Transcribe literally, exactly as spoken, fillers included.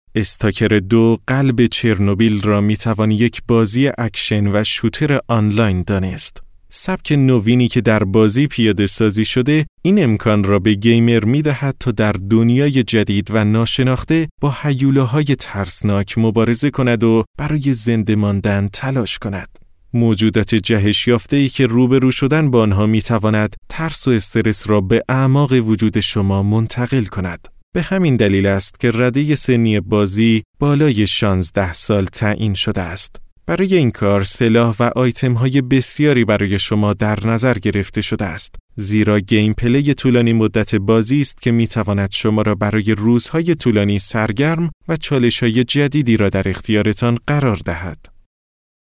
استاکر دو قلب چرنوبیل را میتوان یک بازی اکشن و شوتر آنلاین دانست. سبک نوینی که در بازی پیاده سازی شده، این امکان را به گیمر میدهد تا در دنیای جدید و ناشناخته با هیولاهای ترسناک مبارزه کند و برای زنده ماندن تلاش کند. موجودات جهش یافته‌ای که روبرو شدن با آنها میتواند ترس و استرس را به اعماق وجود شما منتقل کند. به همین دلیل است که رده سنی بازی بالای شانزده سال تعیین شده است. برای این کار سلاح و آیتم‌های بسیاری برای شما در نظر گرفته شده است، زیرا گیم پلی طولانی مدت بازی است که می‌تواند شما را برای روزهای طولانی سرگرم و چالش‌های جدیدی را در اختیارتان قرار دهد.